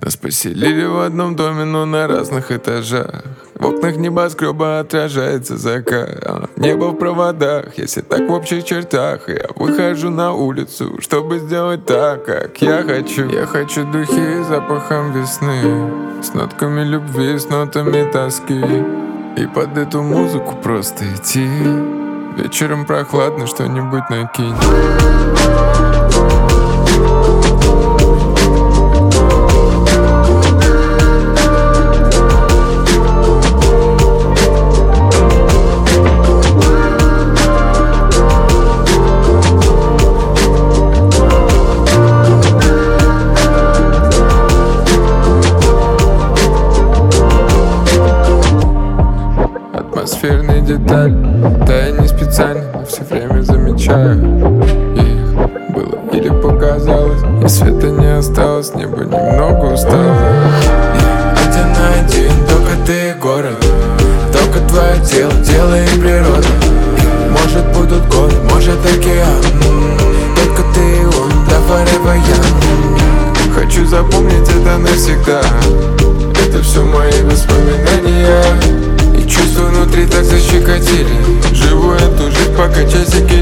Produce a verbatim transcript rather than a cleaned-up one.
Нас поселили в одном доме, но на разных этажах. В окнах небоскреба отражается закат. Небо в проводах, если так в общих чертах. Я выхожу на улицу, чтобы сделать так, как я хочу. Я хочу духи с запахом весны, с нотками любви, с нотами тоски. И под эту музыку просто идти. Вечером прохладно, что-нибудь накинь. Атмосферные детали, да я не специально, но все время замечаю их. Было или показалось, и света не осталось, небо немного устало. Один на один, только ты и город, только твое тело, тело и природа. Может будут горы, может океан, только ты и он, да forever young. Хочу запомнить это навсегда, это все мои воспоминания. И чувства внутри так защекотили. Живу эту жизнь, пока часики